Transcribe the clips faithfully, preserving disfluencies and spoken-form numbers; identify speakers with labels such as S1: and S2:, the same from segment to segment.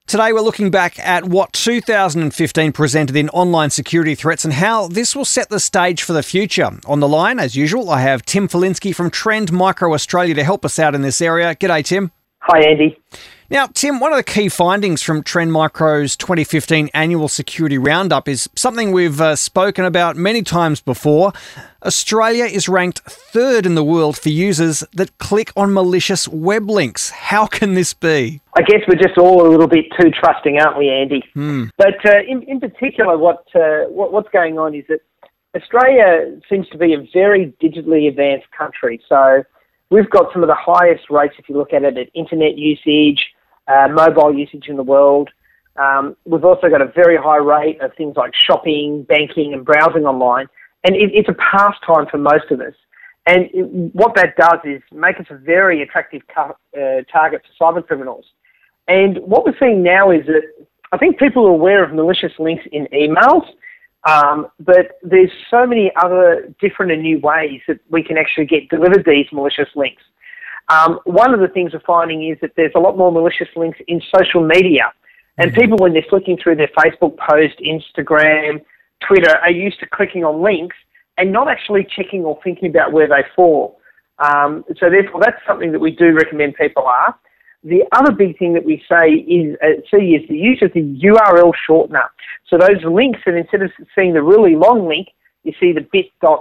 S1: Today we're looking back at what two thousand fifteen presented in online security threats and how this will set the stage for the future. On the line, as usual, I have Tim Falinsky from Trend Micro Australia to help us out in this area. G'day, Tim.
S2: Hi, Andy.
S1: Now, Tim, one of the key findings from Trend Micro's twenty fifteen annual security roundup is something we've uh, spoken about many times before. Australia is ranked third in the world for users that click on malicious web links. How can this be?
S2: I guess we're just all a little bit too trusting, aren't we, Andy?
S1: Hmm.
S2: But uh, in, in particular, what, uh, what what's going on is that Australia seems to be a very digitally advanced country. So we've got some of the highest rates, if you look at it, at internet usage, uh, mobile usage in the world. Um, we've also got a very high rate of things like shopping, banking, and browsing online. And it, it's a pastime for most of us. And it, what that does is make us a very attractive tar- uh, target for cyber criminals. And what we're seeing now is that I think people are aware of malicious links in emails, um, but there's so many other different and new ways that we can actually get delivered these malicious links. Um, one of the things we're finding is that there's a lot more malicious links in social media. And people, when they're flicking through their Facebook post, Instagram, Twitter, are used to clicking on links and not actually checking or thinking about where they fall. Um, so therefore, that's something that we do recommend people are. The other big thing that we say is, uh, see is the use of the U R L shortener. So those links that instead of seeing the really long link, you see the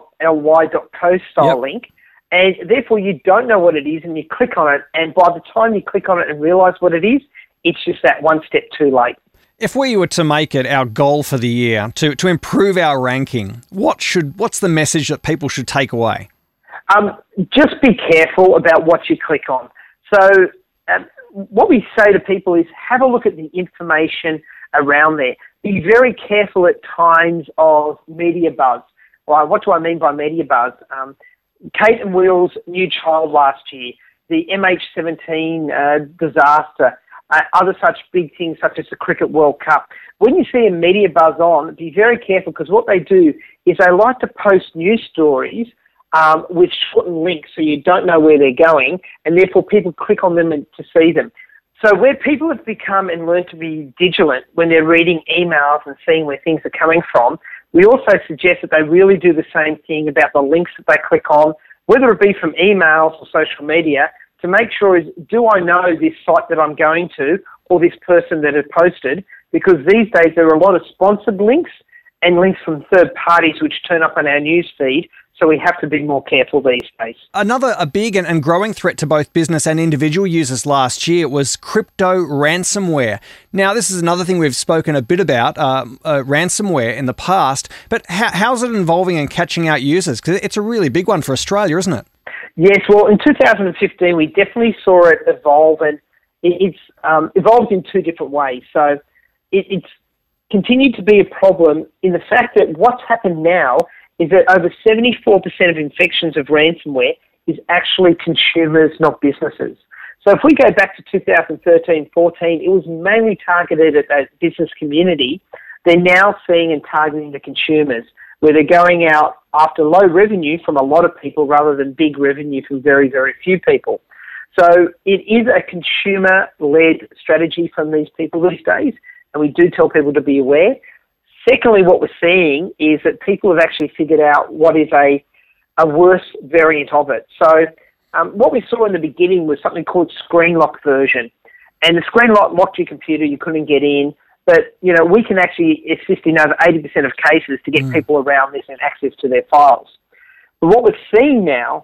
S2: bit.ly.co style
S1: Yep.
S2: link. And therefore, you don't know what it is and you click on it. And by the time you click on it and realise what it is, it's just that one step too late.
S1: If we were to make it our goal for the year to, to improve our ranking, what should what's the message that people should take away?
S2: Um, just be careful about what you click on. So um, what we say to people is have a look at the information around there. Be very careful at times of media buzz. Well, what do I mean by media buzz? Um, Kate and Will's new child last year, the M H seventeen uh, disaster, Uh, other such big things such as the Cricket World Cup. When you see a media buzz on, be very careful because what they do is they like to post news stories um, with shortened links so you don't know where they're going and therefore people click on them and, to see them. So where people have become and learned to be vigilant when they're reading emails and seeing where things are coming from, we also suggest that they really do the same thing about the links that they click on, whether it be from emails or social media, to make sure is, do I know this site that I'm going to or this person that has posted? Because these days there are a lot of sponsored links and links from third parties which turn up on our news feed, so we have to be more careful these days.
S1: Another a big and, and growing threat to both business and individual users last year was crypto ransomware. Now, this is another thing we've spoken a bit about, uh, uh, ransomware in the past, but how, how's it involving and catching out users? Because it's a really big one for Australia, isn't it?
S2: Yes, well, in two thousand fifteen, we definitely saw it evolve, and it's um, evolved in two different ways. So it, it's continued to be a problem in the fact that what's happened now is that over seventy-four percent of infections of ransomware is actually consumers, not businesses. So if we go back to two thousand thirteen fourteen, it was mainly targeted at that business community. They're now seeing and targeting the consumers, where they're going out after low revenue from a lot of people rather than big revenue from very, very few people. So it is a consumer-led strategy from these people these days, and we do tell people to be aware. Secondly, what we're seeing is that people have actually figured out what is a, a worse variant of it. So um, what we saw in the beginning was something called screen lock version. And the screen lock locked your computer, you couldn't get in. But, you know, we can actually assist in over eighty percent of cases to get mm. people around this and access to their files. But what we're seeing now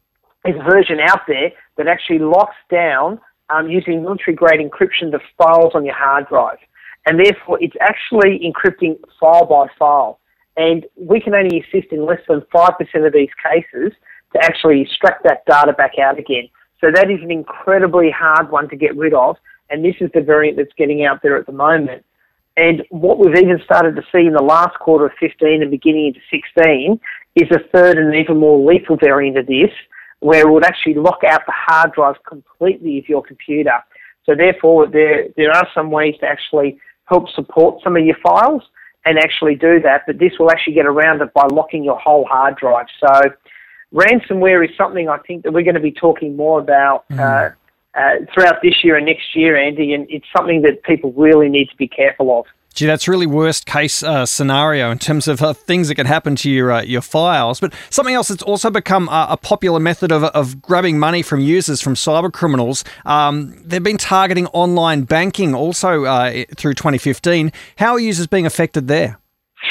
S2: is a version out there that actually locks down um, using military-grade encryption the files on your hard drive. And therefore, it's actually encrypting file by file. And we can only assist in less than five percent of these cases to actually extract that data back out again. So that is an incredibly hard one to get rid of. And this is the variant that's getting out there at the moment. And what we've even started to see in the last quarter of fifteen and beginning into sixteen is a third and even more lethal variant of this, where it would actually lock out the hard drive completely of your computer. So therefore, there there are some ways to actually help support some of your files and actually do that, but this will actually get around it by locking your whole hard drive. So ransomware is something I think that we're going to be talking more about mm. uh, uh, throughout this year and next year, Andy, and it's something that people really need to be careful of.
S1: Gee, that's really worst case uh, scenario in terms of uh, things that can happen to your uh, your files. But something else that's also become uh, a popular method of, of grabbing money from users, from cyber criminals, um, they've been targeting online banking also uh, through twenty fifteen. How are users being affected there?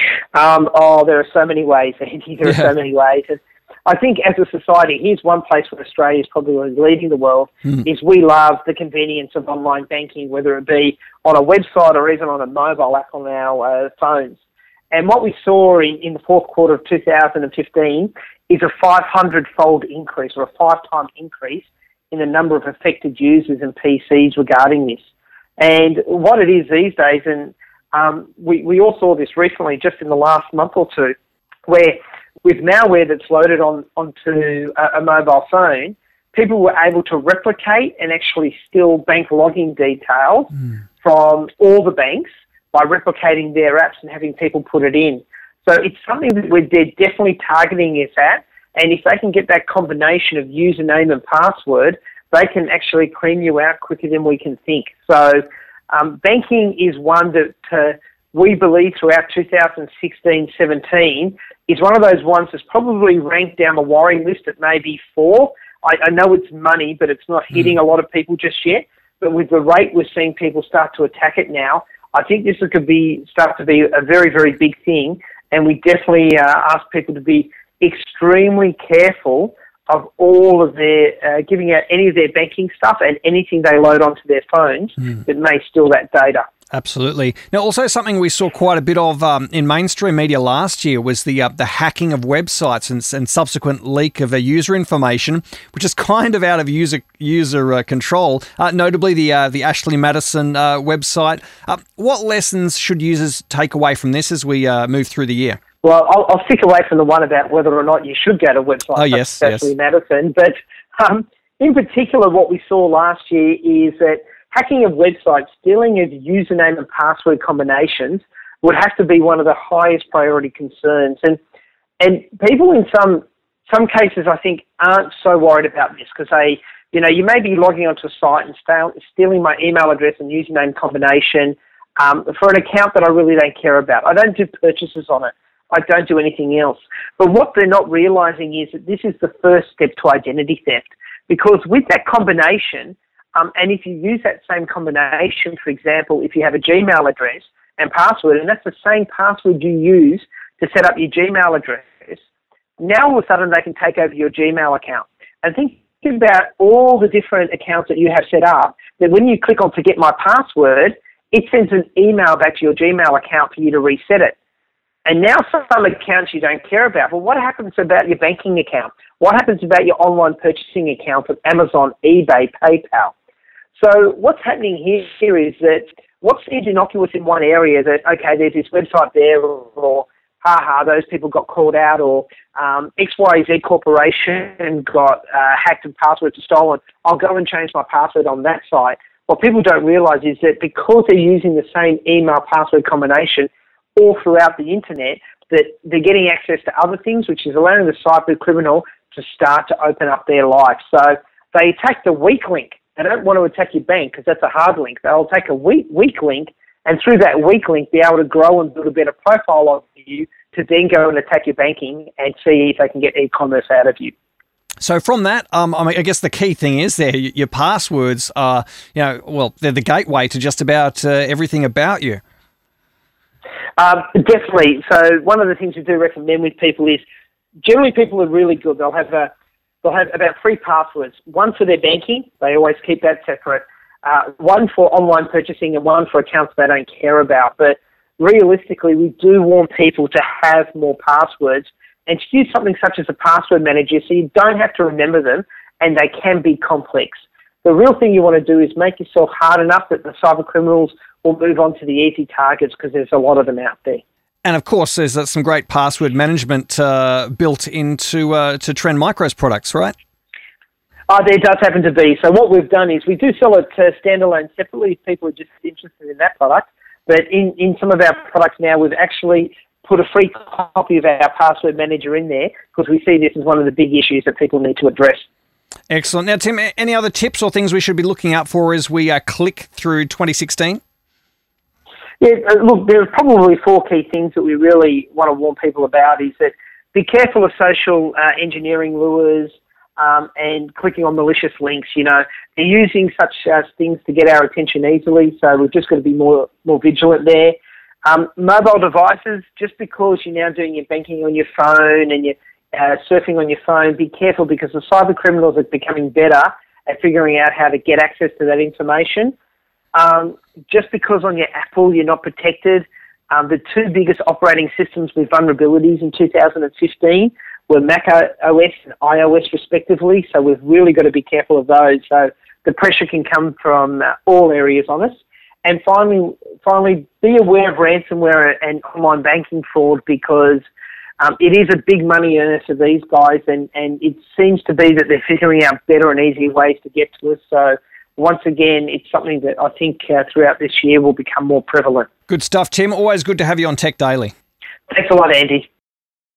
S2: Um, oh, there are so many ways, Andy. There
S1: Yeah.
S2: are so many ways. And I think as a society, here's one place where Australia is probably leading the world,
S1: Mm.
S2: is we love the convenience of online banking, whether it be on a website or even on a mobile app on our uh, phones. And what we saw in, in the fourth quarter of two thousand fifteen is a five hundred fold increase, or a five-time increase in the number of affected users and P Cs regarding this. And what it is these days, and um, we, we all saw this recently, just in the last month or two, where with malware that's loaded on onto a, a mobile phone, people were able to replicate and actually steal bank login details mm. from all the banks by replicating their apps and having people put it in. So it's something that we're they're definitely targeting us at, and if they can get that combination of username and password, they can actually clean you out quicker than we can think. So um, banking is one that uh, we believe throughout two thousand sixteen seventeen is one of those ones that's probably ranked down the worrying list at maybe four. I, I know it's money, but it's not hitting mm. a lot of people just yet. But with the rate we're seeing people start to attack it now, I think this could be start to be a very, very big thing. And we definitely uh, ask people to be extremely careful of all of their, uh, giving out any of their banking stuff and anything they load onto their phones mm. that may steal that data.
S1: Absolutely. Now, also something we saw quite a bit of um, in mainstream media last year was the uh, the hacking of websites and, and subsequent leak of uh, user information, which is kind of out of user user uh, control. Uh, notably, the uh, the Ashley Madison uh, website. Uh, what lessons should users take away from this as we uh, move through the year?
S2: Well, I'll, I'll stick away from the one about whether or not you should go to websites
S1: oh, yes,
S2: like Ashley
S1: yes.
S2: Madison. But um, in particular, what we saw last year is that hacking of websites, stealing of username and password combinations would have to be one of the highest priority concerns. And and people in some some cases, I think, aren't so worried about this because they, you know, you may be logging onto a site and stealing my email address and username combination um, for an account that I really don't care about. I don't do purchases on it. I don't do anything else. But what they're not realizing is that this is the first step to identity theft, because with that combination, Um, and if you use that same combination, for example, if you have a Gmail address and password, and that's the same password you use to set up your Gmail address, now all of a sudden they can take over your Gmail account. And think about all the different accounts that you have set up, that when you click on Forget My Password, it sends an email back to your Gmail account for you to reset it. And now some accounts you don't care about. Well, what happens about your banking account? What happens about your online purchasing account of Amazon, eBay, PayPal? So what's happening here, here is that what seems innocuous in one area, that, okay, there's this website there, or, or haha, those people got called out, or um, X Y Z Corporation got uh, hacked and passwords are stolen, I'll go and change my password on that site. What people don't realise is that because they're using the same email password combination all throughout the internet, that they're getting access to other things, which is allowing the cyber criminal to start to open up their life. So they attack the weak link. They don't want to attack your bank because that's a hard link. They'll take a weak, weak link, and through that weak link be able to grow and build a better profile of you to then go and attack your banking and see if they can get e-commerce out of you.
S1: So from that, um, I, mean, I guess the key thing is there, your passwords are, you know, well, they're the gateway to just about uh, everything about you.
S2: Um, definitely. So one of the things we do recommend with people is generally people are really good. They'll have a they'll have about three passwords. One for their banking. They always keep that separate. Uh, one for online purchasing and one for accounts they don't care about. But realistically, we do want people to have more passwords and to use something such as a password manager so you don't have to remember them and they can be complex. The real thing you want to do is make yourself hard enough that the cyber criminals will move on to the easy targets because there's a lot of them out there.
S1: And of course, there's uh, some great password management uh, built into uh, to Trend Micro's products, right?
S2: Oh, there does happen to be. So what we've done is we do sell it uh, standalone separately if people are just interested in that product. But in, in some of our products now, we've actually put a free copy of our password manager in there because we see this as one of the big issues that people need to address.
S1: Excellent. Now, Tim, any other tips or things we should be looking out for as we uh, click through twenty sixteen?
S2: Yeah, look, there are probably four key things that we really want to warn people about. Is that be careful of social uh, engineering lures um, and clicking on malicious links. You know, they're using such uh, things to get our attention easily, so we've just got to be more more vigilant there. Um, mobile devices, just because you're now doing your banking on your phone and you're uh, surfing on your phone, be careful because the cyber criminals are becoming better at figuring out how to get access to that information. Um, just because on your Apple you're not protected, um, the two biggest operating systems with vulnerabilities in two thousand fifteen were Mac O S and iOS respectively, so we've really got to be careful of those. So the pressure can come from uh, all areas on us. And finally, finally, be aware of ransomware and online banking fraud because um, it is a big money earner for these guys, and, and it seems to be that they're figuring out better and easier ways to get to us. So once again, it's something that I think uh, throughout this year will become more prevalent.
S1: Good stuff, Tim. Always good to have you on Tech Daily.
S2: Thanks a lot, Andy.